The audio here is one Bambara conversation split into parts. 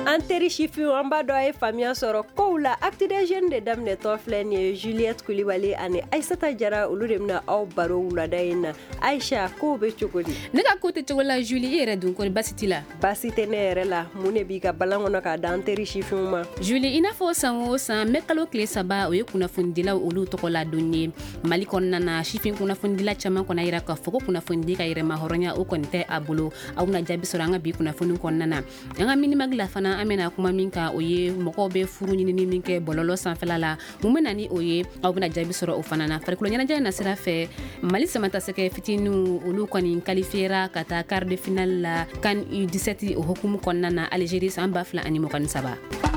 An teri sifinw an b'a dɔn a ye faamuya sɔrɔ kow la acte des jeunes de daminɛtɔ filɛ nin ye Juliette Kulibali ani Aissata Jara olu de bɛna aw baro wulada in na. Aisha, kow bɛ cogo di? Ne ka ko tɛ cogo la Julie, i yɛrɛ dun kɔni basi t'i la? Basi tɛ ne yɛrɛ la, mun de b'i ka balan kɔnɔ k'a da an teri sifinw ma? Julie, i n'a fɔ san o san mɛ kalo tile 3 o ye kunnafonidilaw olu tɔgɔ ladon ye. Mali kɔnɔna na sifin kunnafonidila caman kɔnɔ yira k'a fɔ ko kunnafonidi ka yɛrɛma hɔrɔnya o kɔni tɛ a bolo. Aw bɛna jaabi sɔrɔ an ka bi kunnafoni kɔnɔna na. An ka minimagi la fana an bɛna kuma min kan o ye mɔgɔw bɛ furu ɲinini min kɛ bɔlɔlɔ sanfɛla la. Mun bɛ na ni o ye? Aw bɛna jaabi sɔrɔ o fana na. Farikolo ɲɛnajɛ na sira fɛ Mali samatasɛgɛ fitininw olu kɔni qualifiera ka taa quart de finale la CAN U17 o hukumu kɔnɔna na Algérie san 2023.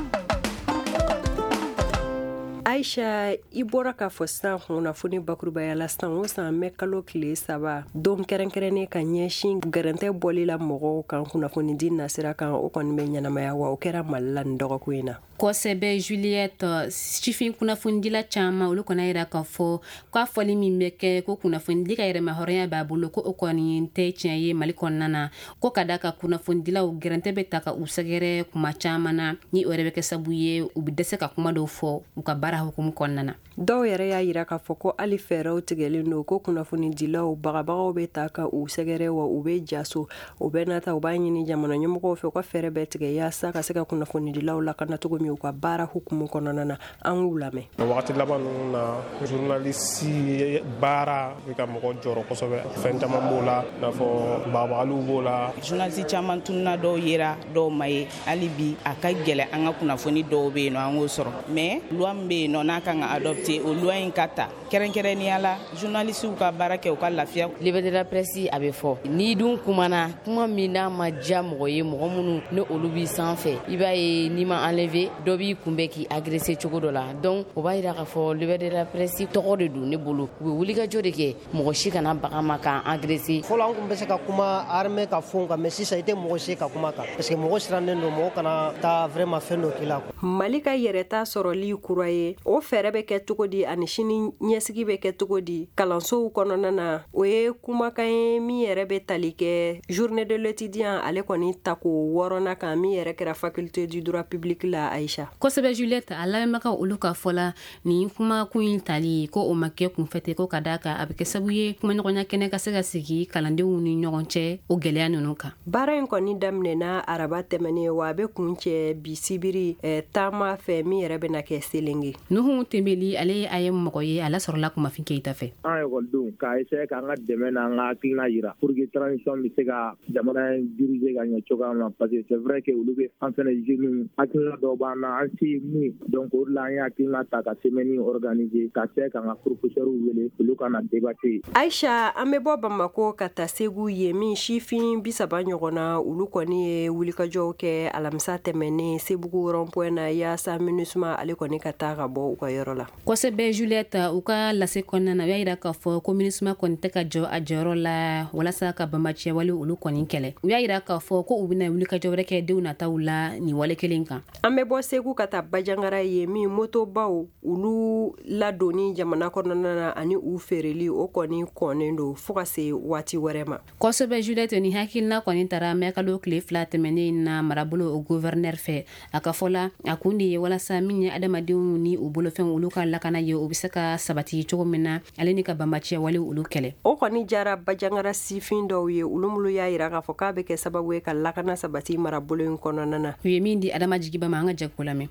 Aisha, i bɔra k'a fɔ sisan kunnafoni bakurubaya la san o san mɛ kalo tile 3 don kɛrɛnkɛrɛnnen ka ɲɛsin gɛrɛntɛ bɔli la mɔgɔw kan kunnafonidi nasira kan o kɔni bɛ ɲɛnamaya wa o kɛra Mali la nin dɔgɔkun in na. Kosɛbɛ Juliette, sifin kunnafonidila caman olu kɔnɔ yira k'a fɔ k'a fɔli min bɛ kɛ ko kunnafonidi ka yɛrɛma hɔrɔnya b'a bolo ko o kɔni tɛ tiɲɛ ye Mali kɔnɔna na ko ka da ka kunnafonidilaw gɛrɛntɛ bɛ ta ka u sɛgɛrɛ kuma caman na ni o yɛrɛ bɛ kɛ sabu ye u bɛ dɛsɛ ka kuma dɔw fɔ u ka baara hukumu kɔnɔna na. Dɔw yɛrɛ y'a yira k'a fɔ ko hali fɛɛrɛw tigɛlen don ko kunnafonidilaw bagabagaw bɛ ta ka u sɛgɛrɛ wa u bɛ jaso o bɛ nata u b'a ɲini jamana ɲɛmɔgɔw fɛ u ka fɛɛrɛ bɛɛ tigɛ yaasa ka se ka kunnafonidilaw lakana cogo min u ka baara hukumu kɔnɔna na. An k'u lamɛn. Wagati laban ninnu na journaliste baara bɛ ka mɔgɔ jɔrɔ kosɛbɛ. Fɛn caman b'o la i n'a fɔ babagaliw b'o la. Journaliste caman tununa dɔw yera dɔw ma ye hali bi a ka gɛlɛn an ka kunnafoni dɔw bɛ yen nɔ an k'o sɔrɔ mais loi min bɛ yen nɔ n'a kan ka adopter o loi in ka ta kɛrɛnkɛrɛnnenya la journalistes ka baara kɛ u ka lafiya. Liberté de la presse a bɛ fɔ n'i dun kumana kuma min n'a ma diya mɔgɔ ye mɔgɔ minnu ne olu b'i sanfɛ i b'a ye n'i ma enlever dɔ b'i kunbɛn k'i agresser cogo dɔ la donc o b'a jira k'a fɔ liberté de la presse tɔgɔ de don ne bolo u bɛ wulikajɔ de kɛ mɔgɔ si kana baga ma k'an agresser. Fɔlɔ an kun bɛ se ka kuma armée ka fɛnw kan mais sisan i tɛ mɔgɔ se ka kuma kan parce que mɔgɔ sirannen don mɔgɔ kana taa vraiment fɛn dɔ k'i la. Mali ka yɛrɛta sɔrɔli kura ye o fɛɛrɛ bɛ kɛ cogo di ani sini ɲɛsigi bɛ kɛ cogo di kalansow kɔnɔna na o ye kumakan ye min yɛrɛ bɛ tali kɛ journée de l'étudiant ale kɔni ta ko 6nan kan min yɛrɛ kɛra faculté du droit public la Aisha. Kosɛbɛ Juliette, a lamɛnbagaw olu ka fɔ la nin kumakun in tali ko o ma kɛ kunfɛ ten ko ka da kan a bɛ kɛ sabu ye kumaɲɔgɔnya kɛnɛ ka se ka sigi kalandenw ni ɲɔgɔn cɛ o gɛlɛya ninnu kan. Baara in kɔni daminɛna araba tɛmɛnen wa a bɛ kun cɛ bi sibiri taama fɛ min yɛrɛ bɛna kɛ selenge. Nuhu Tembeli ale a ye mɔgɔ ye ala sɔrɔla kumafin Keyita fɛ. An ekɔlidenw k'a essayer k'an ka dɛmɛ n'an ka hakilina yira pour que transition bɛ se ka jamana diriger ka ɲɛ cogoya min na parce que c'est vrai que olu bɛ an fɛnɛ jeunes hakilina dɔw b'an na an se min donc o de la an ye hakilina ta ka semaine organiser ka se k'an ka professeurs wele olu ka na débattre. Aisha, an bɛ bɔ Bamako ka taa Segu ye min sifin 30 ɲɔgɔn na olu kɔni ye wulikajɔw kɛ alamisa tɛmɛnen Sebugu rond-point na yaasa MINUSMA ale kɔni ka taa ka bɔ u ka yɔrɔ la. Kosɛbɛ Juliette, u ka lase kɔnɔna na u y'a yira k'a fɔ ko MINUSMA kɔni tɛ ka jɔ a jɔyɔrɔ la walasa ka banbacɛ wale olu kɔni kɛlɛ. U y'a yira k'a fɔ ko u bɛna wulikajɔ wɛrɛ kɛ denw nataw la nin wale kelen kan. An bɛ bɔ Segu ka taa Bajangara ye min motobaw olu ladonni jamana kɔnɔna na ani u feereli o kɔni kɔnnen don fo ka se waati wɛrɛ ma. Kosɛbɛ Juliette, ni hakilina kɔni tara mɛ kalo tile 2 tɛmɛnen na marabolo o gouverneur fɛ a ka fɔ la a kun de ye walasa min ye adamadenw ni u bolofɛn olu ka lakana ye o bɛ se ka sabati cogo min na ale ni ka banbacɛ wale olu kɛlɛ. O kɔni jara Bajangara sifin dɔw ye olu y'a yira k'a fɔ k'a bɛ kɛ sababu ye ka lakana sabati marabolo in kɔnɔna na. U ye min di Adama Jigiba ma an ka jɛko lamɛn.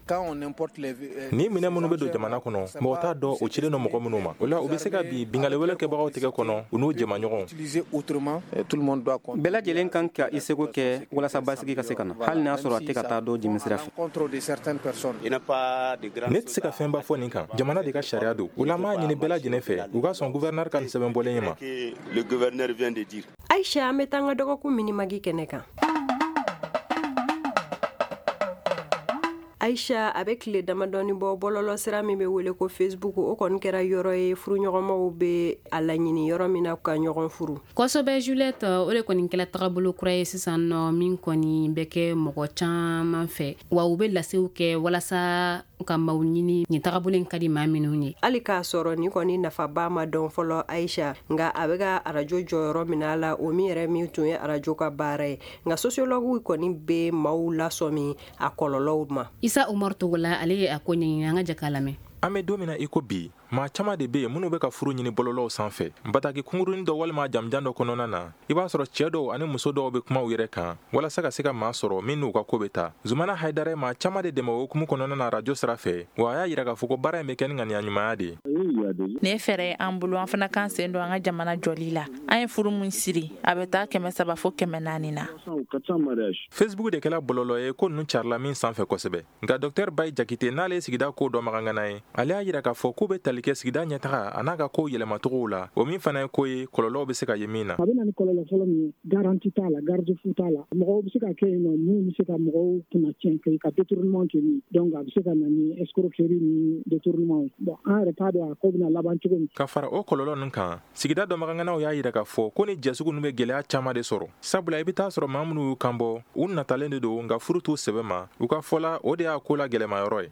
Ni minɛ minnu bɛ don jamana kɔnɔ mɔgɔ t'a dɔn o cilen don mɔgɔ minnu ma o la u bɛ se ka bi bingale wale kɛbagaw tigɛ kɔnɔ u n'u jɛmaɲɔgɔnw. Bɛɛ lajɛlen kan ka i seko kɛ walasa basigi ka se ka na hali n'a sɔrɔ a tɛ ka taa dɔ jimisira fɛ. Ne tɛ se ka fɛnba fɔ nin kan jamana de ka sariya don o la n b'a ɲini bɛɛ lajɛlen fɛ u ka sɔn gouverneur ka nin sɛbɛnbɔlen ye ma. Aisha, an bɛ taa an ka dɔgɔkun minimagi kɛnɛ kan. Aisha a bɛ tile damadɔni bɔ bɔlɔlɔ sira min bɛ wele ko Facebook o kɔni kɛra yɔrɔ ye furuɲɔgɔnmaw bɛ a laɲini yɔrɔ min na ka ɲɔgɔn furu. Kosɛbɛ Juliette, o de kɔni kɛla tagabolo kura ye sisan nɔ min kɔni bɛ kɛ mɔgɔ caman fɛ wa u bɛ lasew kɛ walasa ka maaw ɲini nin tagabolo in ka di maa minnu ye. Hali k'a sɔrɔ ni kɔni nafaba ma dɔn fɔlɔ Aisha, nka a bɛ ka arajo jɔyɔrɔ min a la o min yɛrɛ min tun ye arajo ka baara ye, nka sociologues kɔni bɛ maaw lasɔmi a kɔlɔlɔw ma. Isa Umar Togola ale ye a ko ɲɛɲini an ka jɛ k'a lamɛn. An bɛ don min na i ko bi, maa caman de bɛ yen minnu bɛ ka furu ɲini bɔlɔlɔw sanfɛ. Bataki kungurunin dɔ walima jamjan dɔ kɔnɔna na, i b'a sɔrɔ cɛ dɔw ani muso dɔw bɛ kuma u yɛrɛ kan walasa ka se ka maa sɔrɔ min n'u ka ko bɛ taa. Zumana Haidara maa caman de dɛmɛ o hukumu kɔnɔna na arajo sira fɛ, wa a y'a jira k'a fɔ ko baara in bɛ kɛ ni ŋaniya ɲumanya de ye. Nin ye fɛɛrɛ an bolo an fana kan sen don an ka jamana jɔli la. An ye furu mun siri a bɛ taa 300 fo 400 na. Facebook de kɛla bɔlɔlɔ ye ko ninnu carila min sanfɛ kosɛbɛ. Nka Dr Bayi Jakite n'ale ye sigida ko dɔ magangana ye, ale y'a jira k'a fɔ k'u bɛ tali kɛ sigida ɲɛtaga a n'a ka ko yɛlɛmacogow la, o min fana ye ko ye kɔlɔlɔw bɛ se ka ye min na. A bɛ na ni kɔlɔlɔ fɔlɔ min ye garanti t'a la, garde fou t'a la. Mɔgɔw bɛ se ka kɛ yen nɔ mun bɛ se ka mɔgɔw kunna tiɲɛ kɛ ka détournement kɛ ni, donc a bɛ se ka na ni escroquerie ni détournement. Bon an yɛrɛ t'a dɔn a ko bɛna laban cogo min. Ka fara o kɔlɔlɔ ninnu kan, sigida dɔmaganganaw y'a jira k'a fɔ ko ni jɛsugu ninnu bɛ gɛlɛya caman de sɔrɔ. Sabula i bɛ taa sɔrɔ maa minnu y'u kan bɔ, u natalen de don nka furu t'u sɛbɛ ma, u ka fɔ la o de y'a ko la gɛlɛmayɔrɔ ye.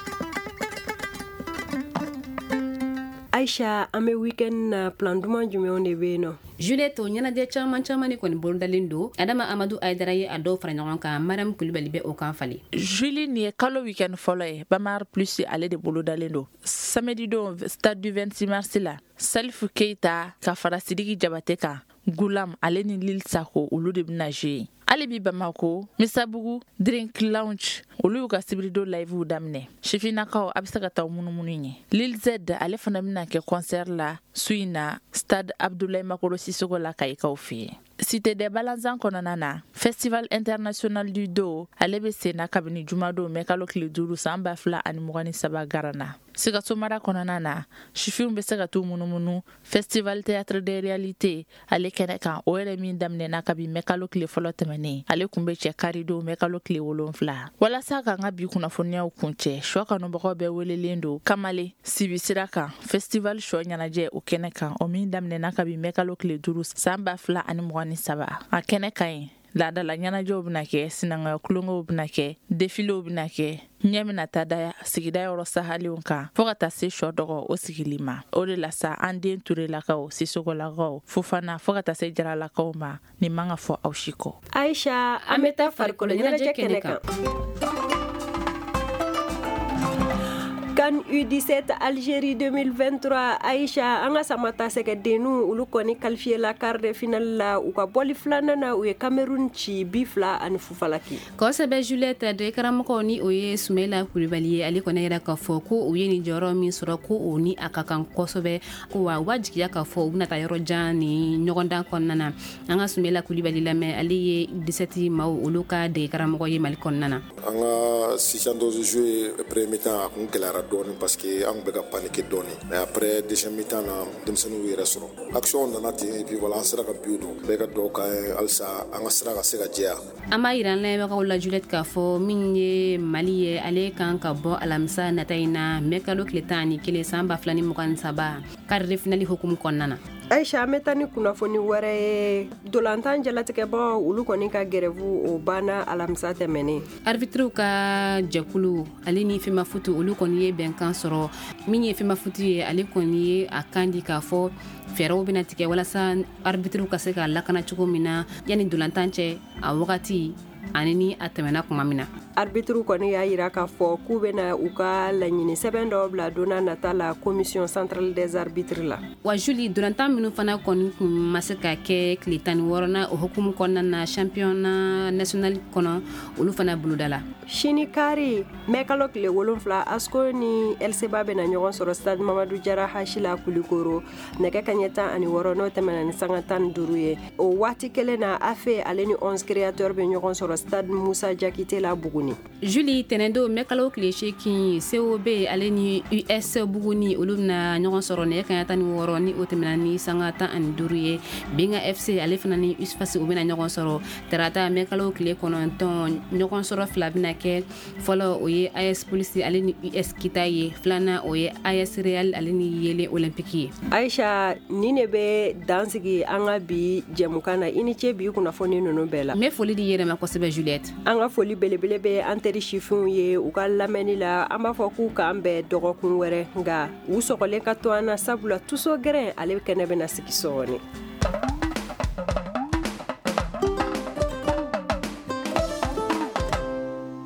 Aisha, an bɛ weekend na plan duman jumɛnw de bɛ yen nɔ? Juliette, ɲɛnajɛ caman caman de kɔni bolodalen don. Adama Amadu Aidara ye a dɔw fara ɲɔgɔn kan, Mariam Kulibali bɛ o kan fali. Julie nin ye kalo weekend fɔlɔ ye, Bamar Plus ale de bolodalen don. Samedi don stade du 26 mars la, Salifou Keita ka fara Sidiki Jabate kan, Goulam ale ni Lil Sako olu de bɛna jouer. Ali bi Bamako, Misabugu, Drink Lounge, olu y'u ka sibirido live daminɛ. Sifinakaw a bɛ se ka taa munumunu ye. Lil Z ale fana bɛna kɛ concert la su in na Stade Abdoulaye Makoro Sissoco la Kayikaw fɛ yen. Cité des Balanzans kɔnɔna na, Festival International du Do ale bɛ sen na kabini jumadon mɛ kalo tile 5 san 2023 Garana. Sikaso mara kɔnɔna na, sifinw bɛ se ka t'u munumunu. Festival Théâtre des Réalités ale kɛnɛ kan o yɛrɛ min daminɛna kabini mɛ kalo tile fɔlɔ tɛmɛnen. Ale kun bɛ cɛ karido mɛ kalo tile 7. Walasa k'an ka bi kunnafoniyaw kuncɛ, Shɔ kanubagaw bɛɛ welelen don Kamale Sibi sira kan. Festival Shɔ ɲɛnajɛ o kɛnɛ kan o min daminɛna kabini mɛ kalo tile 5 san 2023. A kɛnɛ kan yen. Laadala ɲɛnajɛw bɛna kɛ, sinankunya kulonkɛw bɛna kɛ, defilew bɛna kɛ, ɲɛ bɛna taa da sigida yɔrɔ sahalenw kan fo ka taa se Shɔ dɔgɔ o sigili ma. O de la sa an den Turelakaw, Sissogolakaw, Fofana fo ka taa se Jaralakaw ma, nin man ka fɔ aw si kɔ. Aisha, an bɛ taa farikolo ɲɛnajɛ kɛnɛ kan. CAN U17 Algérie 2023 Aisha, an ka samata sɛgɛdennu olu kɔni qualifié la quart de finale la u ka bɔli filanan na u ye Cameroun ci 2-2 ani Fufalaki. Kosɛbɛ Juliette, de karamɔgɔ ni o ye Sumaila Kulibali ye, ale kɔni yɛrɛ k'a fɔ ko u ye nin jɔyɔrɔ min sɔrɔ ko o ni a ka kan kosɛbɛ, ko wa u b'a jigiya k'a fɔ u bɛna taa yɔrɔ jan ni ɲɔgɔndan kɔnɔna na. An ka Sumaila Kulibali lamɛn, ale ye 17 maaw olu ka de karamɔgɔ ye Mali kɔnɔna na. An ka 612 jouer premier mi-temps a kun gɛlɛyara dɔɔni parce que an bɛ ka paniquer dɔɔni, mais après deuxième mi-temps na denmisɛnninw yɛrɛ sɔrɔ action nana ten et puis voilà an sera ka but don bɛɛ ka dɔw kan halisa an ka sira ka se ka jɛya. An b'a yira an lamɛnbagaw la Juliette k'a fɔ min ye Mali ye ale kan ka bɔ alamisa nata in na mɛ kalo tile 11 san 2023 quart de finale hukumu kɔnɔna na. Aisha, an bɛ taa ni kunnafoni wɛrɛ ye dolantan jalatigɛbagaw olu kɔni ka grève o banna alamisa tɛmɛnen. Arbitriw ka jɛkulu ale ni FEMA Foot olu kɔni ye bɛnkan sɔrɔ, min ye FEMA Foot ye ale kɔni ye a kan di k'a fɔ fɛɛrɛw bɛna tigɛ walasa arbitriw ka se ka lakana cogo min na yanni dolantan cɛ a wagati ani ni a tɛmɛna kuma min na. Arbitre kɔni y'a jira k'a fɔ k'u bɛna u ka laɲini sɛbɛn dɔ bila donna nata la commission centrale des arbitres la. Wa Julie, dolantan minnu fana kɔni kun ma se ka kɛ tile 16 na o hukumu kɔnɔna na championnat national kɔnɔ olu fana boloda la. Sini kari mɛ kalo tile 7 Asko ni LCBA bɛna ɲɔgɔn sɔrɔ stade Mamadou Jara Hachila Kulikoro nɛgɛ kaɲɛ 16 n'o tɛmɛna ni sanga 15 ye. O waati kelen na AFE ale ni 11 créateurs bɛ ɲɔgɔn sɔrɔ sɔrɔ stade Musa Jakite la Buguni. Julie Tenendo mekalo kleshe ki COB ale ni US Buguni olu na ɲɔgɔn sɔrɔ ne kan tan ni wɔɔrɔ ni o tɛmɛna ni sanga 15 ye. Benga FC ale fana ni USFAS u bɛna ɲɔgɔn sɔrɔ tarata mekalo kile kɔnɔntɔn ɲɔgɔn sɔrɔ fila bɛna kɛ. Fɔlɔ o ye AS Police ale ni US Kita ye. Filana o ye AS Real ale ni Yele Olympique ye. Aisha ni ne bɛ dansigi an ka bi jɛmukan na i ni ce bi kunnafoni ninnu bɛɛ la. Me foli di yɛrɛma kosɛbɛ Juliette. An ka foli belebele bɛ an teri sifinw ye u ka lamɛnni la an b'a fɔ k'u k'an bɛɛ dɔgɔkun wɛrɛ nka u sɔgɔlen ka to an na sabula tuso gɛrɛn ale kɛnɛ bɛna sigi sɔgɔni.